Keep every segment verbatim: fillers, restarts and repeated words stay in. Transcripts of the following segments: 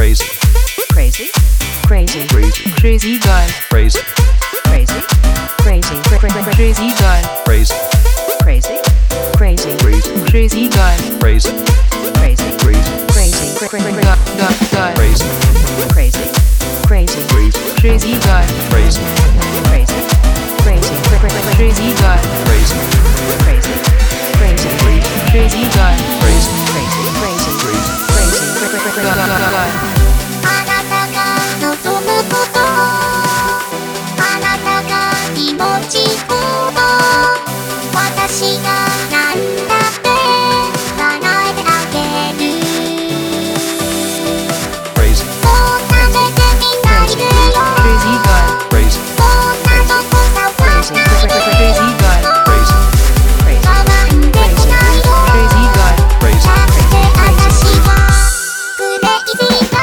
crazy, crazy, crazy, crazy, crazy gun, crazy, crazy, crazy, crazy gun, crazy, crazy, crazy, crazy, crazy gun, crazy, crazy, crazy, crazy, gun, gun, gun, crazy, crazy, crazy, crazy, crazy gun, crazy, crazy, crazy, crazy gun, crazy, crazy, crazy, crazy gun, crazy, crazy, crazy, crazy, crazy, gun, gun, gun. あなたが望むことあなたが気持ちほど私が何だって叶えてあげる crazy, そうさせてみないでよ Crazy gun, crazy, そんなとこさ crazy, わないで crazy gun, crazy, crazy, 我慢できないよ crazy gun, crazy, だって私はクレイジーだ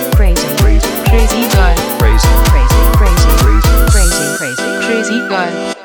Crazy gun.